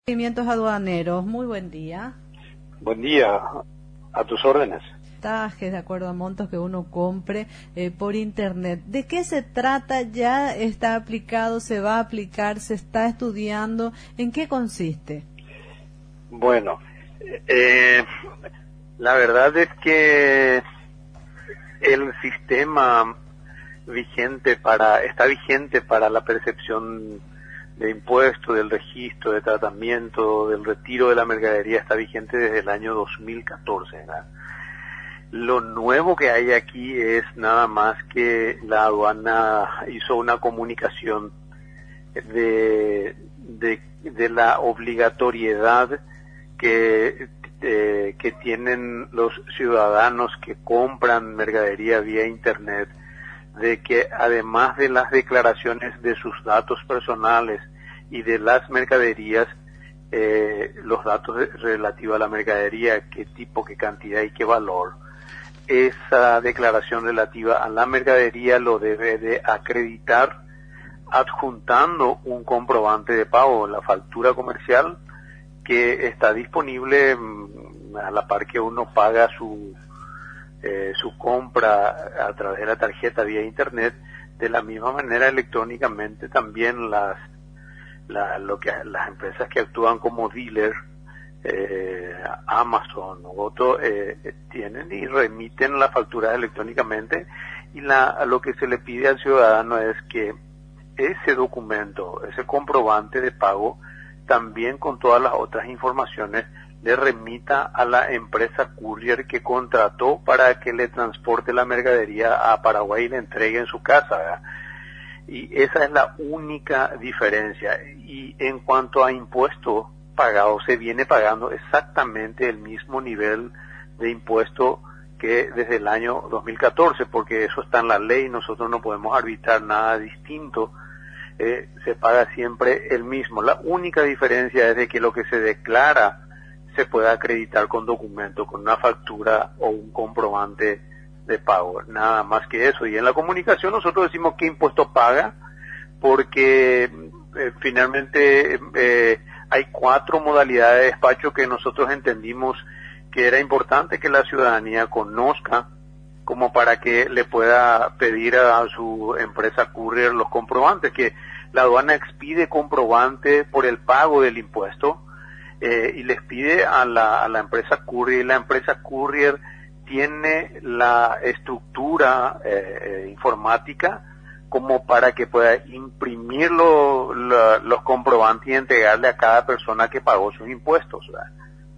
Procedimientos aduaneros, muy buen día. Buen día, a tus órdenes. Tajes de acuerdo a montos que uno compre por internet. ¿De qué se trata? ¿Ya está aplicado? ¿Se va a aplicar? ¿Se está estudiando? ¿En qué consiste? Bueno, la verdad es que el sistema está vigente para la percepción de impuestos, del registro, de tratamiento, del retiro de la mercadería, está vigente desde el año 2014, ¿verdad? Lo nuevo que hay aquí es nada más que la aduana hizo una comunicación de la obligatoriedad que tienen los ciudadanos que compran mercadería vía internet, de que además de las declaraciones de sus datos personales y de las mercaderías, los datos relativos a la mercadería, qué tipo, qué cantidad y qué valor, esa declaración relativa a la mercadería lo debe de acreditar adjuntando un comprobante de pago, la factura comercial que está disponible a la par que uno paga su compra a través de la tarjeta vía internet. De la misma manera, electrónicamente también las empresas que actúan como dealer, Amazon u otro, tienen y remiten las facturas electrónicamente, y lo que se le pide al ciudadano es que ese documento, ese comprobante de pago, también con todas las otras informaciones, le remita a la empresa courier que contrató para que le transporte la mercadería a Paraguay y le entregue en su casa, ¿verdad? Y esa es la única diferencia. Y en cuanto a impuesto pagado, se viene pagando exactamente el mismo nivel de impuesto que desde el año 2014, porque eso está en la ley, nosotros no podemos arbitrar nada distinto. Se paga siempre el mismo. La única diferencia es de que lo que se declara se puede acreditar con documento, con una factura o un comprobante de pago, nada más que eso. Y en la comunicación nosotros decimos qué impuesto paga, porque finalmente hay 4 modalidades de despacho que nosotros entendimos que era importante que la ciudadanía conozca, como para que le pueda pedir a su empresa courier los comprobantes, que la aduana expide comprobante por el pago del impuesto, y les pide a la empresa courier, y la empresa courier tiene la estructura informática como para que pueda imprimir los comprobantes y entregarle a cada persona que pagó sus impuestos, ¿verdad?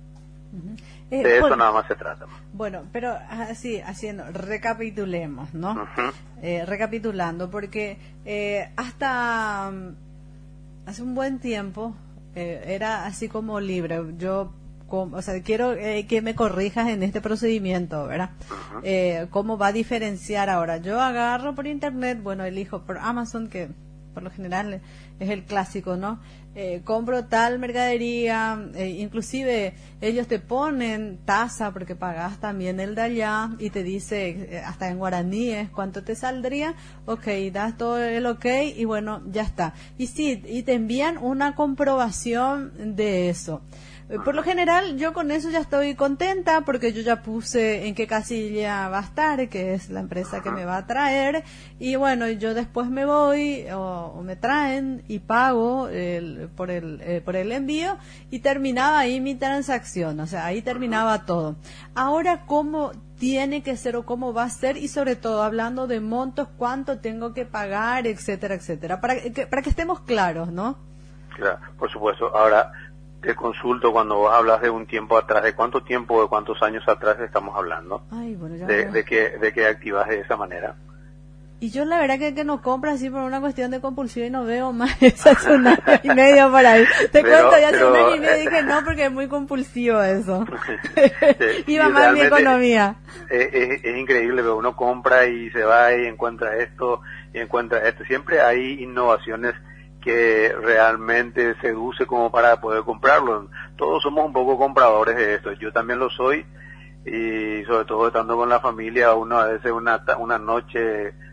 De eso nada más se trata. Bueno, pero así, recapitulemos, ¿no? Recapitulando, porque hasta hace un buen tiempo era así como libre. Yo, quiero que me corrijas en este procedimiento, ¿verdad? ¿Cómo va a diferenciar ahora? Yo agarro por internet, elijo por Amazon, que por lo general es el clásico, ¿no? Compro tal mercadería, inclusive ellos te ponen tasa porque pagas también el de allá y te dice hasta en guaraníes cuánto te saldría. Das todo el y bueno, ya está. Y sí, y te envían una comprobación de eso. Por lo general, yo con eso ya estoy contenta porque yo ya puse en qué casilla va a estar, que es la empresa que me va a traer, y bueno, yo después me voy o me traen y pago por el envío, y terminaba ahí mi transacción, ahí terminaba todo. Ahora, ¿cómo tiene que ser o cómo va a ser? Y sobre todo, hablando de montos, cuánto tengo que pagar, etcétera, etcétera, para que estemos claros, ¿no? Claro, por supuesto. Ahora, te consulto, cuando vos hablas de un tiempo atrás, ¿de cuánto tiempo, de cuántos años atrás estamos hablando? Ay, bueno, ya de que activas de esa manera. Y yo la verdad que no compro así por una cuestión de compulsión y no veo más. Esa es un año y medio por ahí. Cuento, ya hace un año y medio dije no, porque es muy compulsivo eso. Iba mal mi economía. Es increíble, pero uno compra y se va y encuentra esto y encuentra esto. Siempre hay innovaciones que realmente seduce como para poder comprarlo. Todos somos un poco compradores de esto. Yo también lo soy, y sobre todo estando con la familia, uno a veces una noche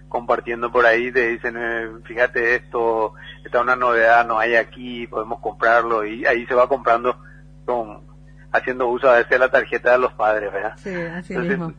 compartiendo por ahí, te dicen, fíjate esto, esta es una novedad, no hay aquí, podemos comprarlo, y ahí se va comprando haciendo uso a veces de la tarjeta de los padres, ¿verdad? Sí, así Entonces, mismo.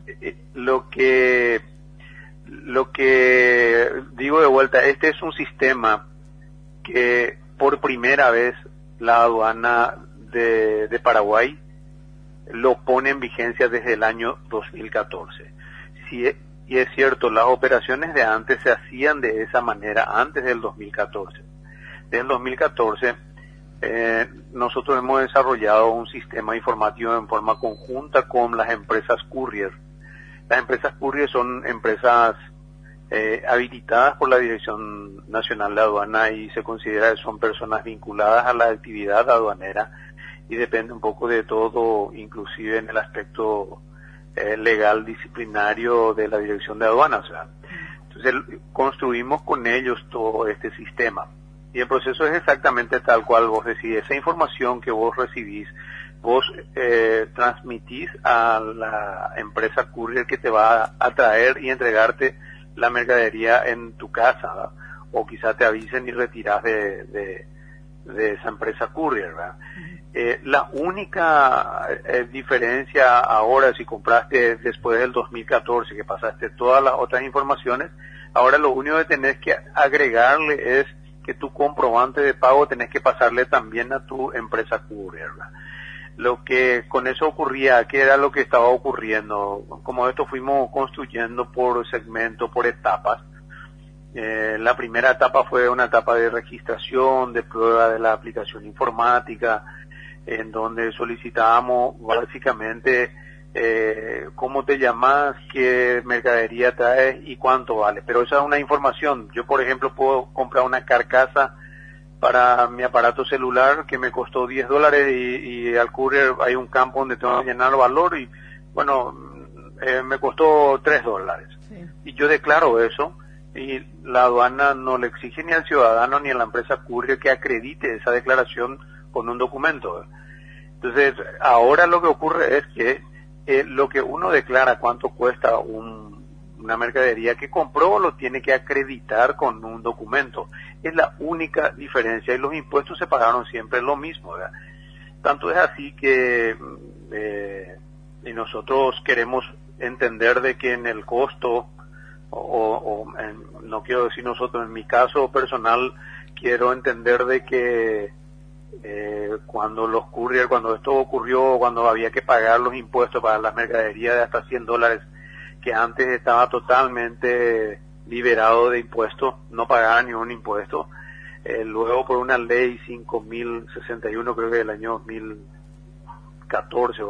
Lo que digo de vuelta, este es un sistema que por primera vez la aduana de Paraguay lo pone en vigencia desde el año 2014. Y es cierto, las operaciones de antes se hacían de esa manera antes del 2014. Desde el 2014 nosotros hemos desarrollado un sistema informativo en forma conjunta con las empresas courier. Las empresas courier son empresas habilitadas por la Dirección Nacional de Aduana y se considera que son personas vinculadas a la actividad aduanera y depende un poco de todo, inclusive en el aspecto legal disciplinario de la Dirección de Aduanas, ¿verdad? Entonces construimos con ellos todo este sistema y el proceso es exactamente tal cual vos decís. Esa información que vos recibís, vos transmitís a la empresa courier que te va a traer y entregarte la mercadería en tu casa, ¿verdad? O quizá te avisen y retirás de esa empresa courier, ¿verdad? La única diferencia ahora, si compraste después del 2014, que pasaste todas las otras informaciones, ahora lo único que tenés que agregarle es que tu comprobante de pago tenés que pasarle también a tu empresa courier, ¿verdad? Lo que con eso ocurría, ¿qué era lo que estaba ocurriendo? Como esto fuimos construyendo por segmento, por etapas. La primera etapa fue una etapa de registración, de prueba de la aplicación informática, en donde solicitábamos básicamente cómo te llamas, qué mercadería traes y cuánto vale. Pero esa es una información. Yo, por ejemplo, puedo comprar una carcasa para mi aparato celular que me costó $10 y al courier hay un campo donde tengo que llenar el valor y, bueno, me costó $3. Sí. Y yo declaro eso y la aduana no le exige ni al ciudadano ni a la empresa courier que acredite esa declaración con un documento. Entonces, ahora lo que ocurre es que lo que uno declara cuánto cuesta una mercadería que compró lo tiene que acreditar con un documento. Es la única diferencia y los impuestos se pagaron siempre lo mismo, ¿verdad? Tanto es así que y nosotros queremos entender de que en el costo no quiero decir nosotros, en mi caso personal quiero entender de que cuando los courier, cuando esto ocurrió, cuando había que pagar los impuestos para las mercaderías de hasta $100, que antes estaba totalmente liberado de impuestos, no pagaba ni un impuesto, luego por una ley 5061, creo que del año 2014 o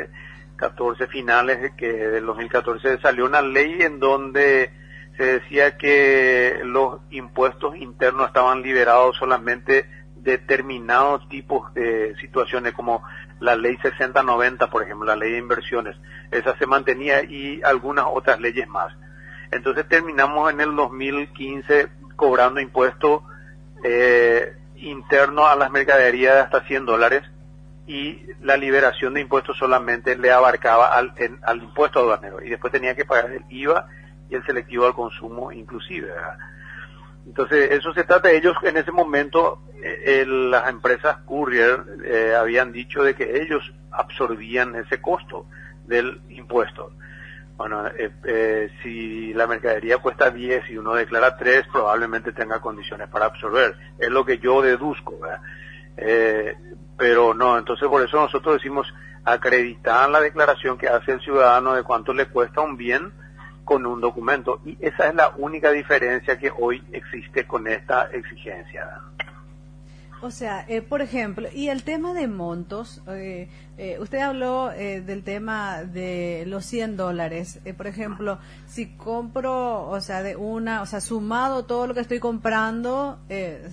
14 finales del 2014 salió una ley en donde se decía que los impuestos internos estaban liberados solamente determinados tipos de situaciones, como la ley 6090, por ejemplo, la ley de inversiones, esa se mantenía y algunas otras leyes más. Entonces terminamos en el 2015 cobrando impuestos internos a las mercaderías de hasta $100 y la liberación de impuestos solamente le abarcaba al impuesto aduanero y después tenía que pagar el IVA y el selectivo al consumo inclusive, ¿verdad? Entonces, eso se trata de ellos. En ese momento, las empresas courier habían dicho de que ellos absorbían ese costo del impuesto. Bueno, si la mercadería cuesta 10 y uno declara 3, probablemente tenga condiciones para absorber. Es lo que yo deduzco, ¿verdad? Pero no, entonces por eso nosotros decimos acreditar la declaración que hace el ciudadano de cuánto le cuesta un bien con un documento, y esa es la única diferencia que hoy existe con esta exigencia. O sea, por ejemplo, y el tema de montos, usted habló del tema de los $100, por ejemplo, si compro, o sea, sumado todo lo que estoy comprando,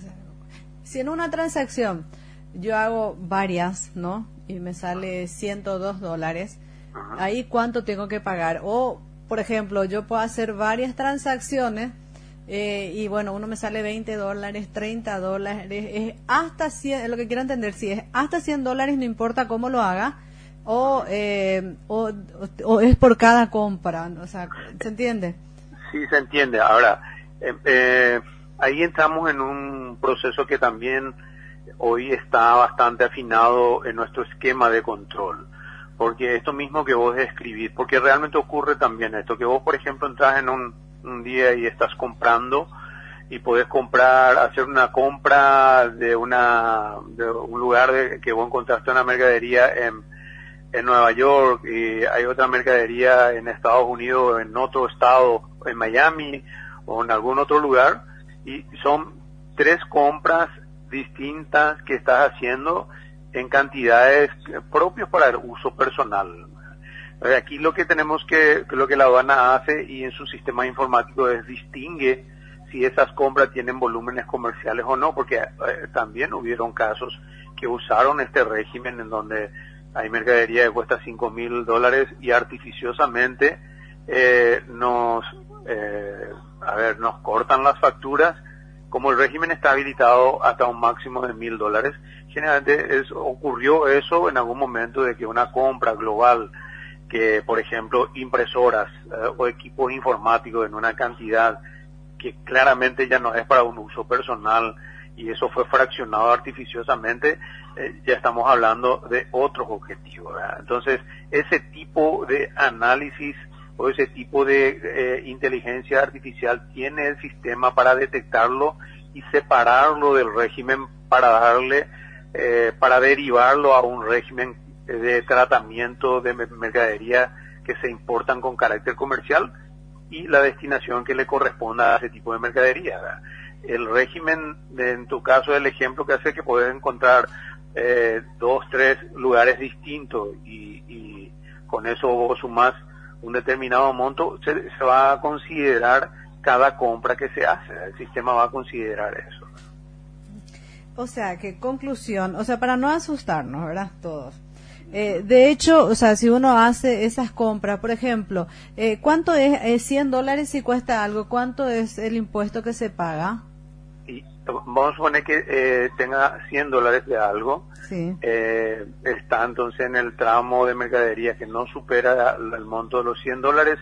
si en una transacción yo hago varias, ¿no? Y me sale $102, ahí ¿cuánto tengo que pagar? O por ejemplo, yo puedo hacer varias transacciones y bueno, uno me sale $20, $30, es hasta 100, es lo que quiero entender, si es hasta $100, no importa cómo lo haga, o es por cada compra, o sea, ¿se entiende? Sí, se entiende. Ahora, ahí entramos en un proceso que también hoy está bastante afinado en nuestro esquema de control. Porque esto mismo que vos describís, porque realmente ocurre también esto, que vos, por ejemplo, entras en un día y estás comprando y podés hacer una compra de un lugar que vos encontraste una mercadería en Nueva York y hay otra mercadería en Estados Unidos, en otro estado, en Miami o en algún otro lugar, y son 3 compras distintas que estás haciendo en cantidades propias para el uso personal. Aquí lo que lo que la aduana hace y en su sistema informático es distingue si esas compras tienen volúmenes comerciales o no, porque también hubieron casos que usaron este régimen en donde hay mercadería que cuesta $5,000 y artificiosamente nos cortan las facturas. Como el régimen está habilitado hasta un máximo de $1,000, generalmente ocurrió eso en algún momento de que una compra global, que por ejemplo impresoras o equipos informáticos en una cantidad que claramente ya no es para un uso personal y eso fue fraccionado artificiosamente, ya estamos hablando de otros objetivos, ¿verdad? Entonces, ese tipo de análisis o ese tipo de inteligencia artificial tiene el sistema para detectarlo y separarlo del régimen para derivarlo a un régimen de tratamiento de mercadería que se importan con carácter comercial y la destinación que le corresponda a ese tipo de mercadería, ¿verdad? El régimen, en tu caso, el ejemplo que hace que puedes encontrar 2, 3 lugares distintos y con eso vos sumás un determinado monto, se va a considerar cada compra que se hace. El sistema va a considerar eso. O sea, que conclusión, o sea, para no asustarnos, ¿verdad? Todos. De hecho, o sea, si uno hace esas compras, por ejemplo, ¿cuánto es $100 si cuesta algo? ¿Cuánto es el impuesto que se paga? Y vamos a suponer que tenga $100 de algo. Sí. Está entonces en el tramo de mercadería que no supera el monto de los $100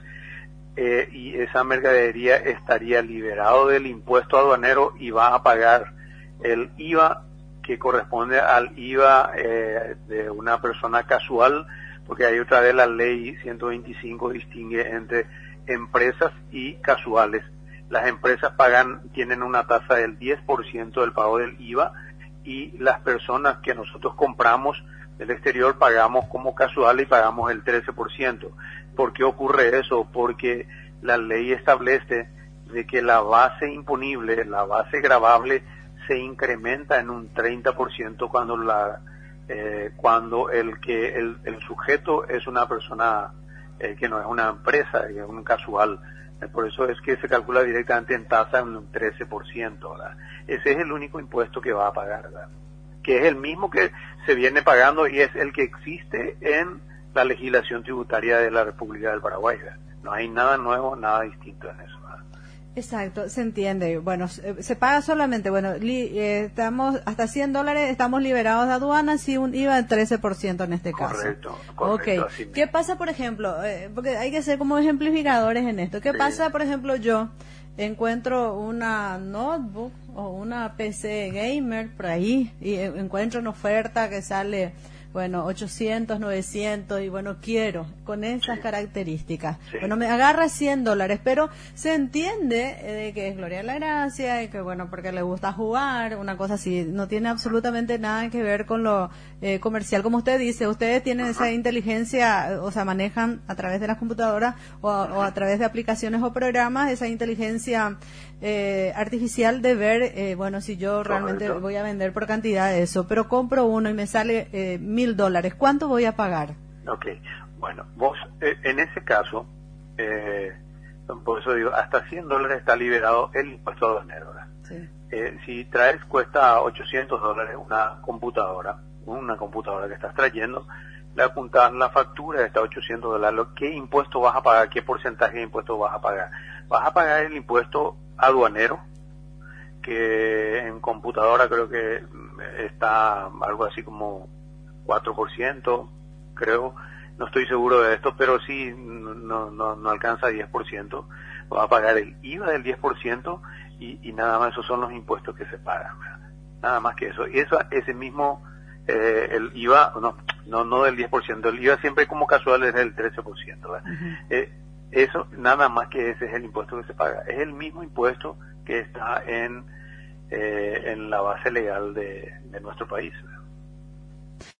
y esa mercadería estaría liberado del impuesto aduanero y va a pagar el IVA que corresponde al IVA de una persona casual, porque hay otra vez la ley 125 distingue entre empresas y casuales. Las empresas tienen una tasa del 10% del pago del IVA y las personas que nosotros compramos del exterior pagamos como casuales y pagamos el 13%. ¿Por qué ocurre eso? Porque la ley establece de que la base imponible, la base gravable, se incrementa en un 30% cuando el sujeto es una persona que no es una empresa, es un casual. Por eso es que se calcula directamente en tasa en un 13%, ¿verdad? Ese es el único impuesto que va a pagar, ¿verdad? Que es el mismo que se viene pagando y es el que existe en la legislación tributaria de la República del Paraguay, ¿verdad? No hay nada nuevo, nada distinto en eso, ¿verdad? Exacto, se entiende. Bueno, se paga solamente, bueno, estamos hasta $100, estamos liberados de aduanas y un IVA del 13% en este caso. Correcto. Okay. ¿Qué pasa, por ejemplo, porque hay que ser como ejemplificadores en esto? ¿Qué pasa, por ejemplo, yo encuentro una notebook o una PC gamer por ahí y encuentro una oferta que sale, bueno, 800, 900 y bueno, quiero con esas características. Sí. Bueno, me agarra $100, pero se entiende de que es Gloria de la Gracia y que bueno, porque le gusta jugar, una cosa así, no tiene absolutamente nada que ver con lo comercial. Como usted dice, ustedes tienen esa inteligencia, o sea, manejan a través de las computadoras o a través de aplicaciones o programas esa inteligencia artificial de ver, bueno, si yo realmente voy a vender por cantidad de eso, pero compro uno y me sale $1,000, ¿cuánto voy a pagar? Okay, bueno, vos en ese caso, por eso digo, hasta $100 está liberado el impuesto aduanero, ¿verdad? Sí. Si cuesta $800 una computadora que estás trayendo, le apuntas la factura de $800, ¿qué impuesto vas a pagar? ¿Qué porcentaje de impuesto vas a pagar? Vas a pagar el impuesto aduanero, que en computadora creo que está algo así como 4%, creo, no estoy seguro de esto, pero sí no alcanza 10%. va a pagar el IVA del 10% y nada más. Esos son los impuestos que se pagan, ¿verdad? Nada más que eso. Y ese mismo, el IVA, no del 10%, el IVA siempre como casual es del 13%, ¿verdad? Eso, nada más que ese es el impuesto que se paga. Es el mismo impuesto que está en la base legal de nuestro país, ¿verdad?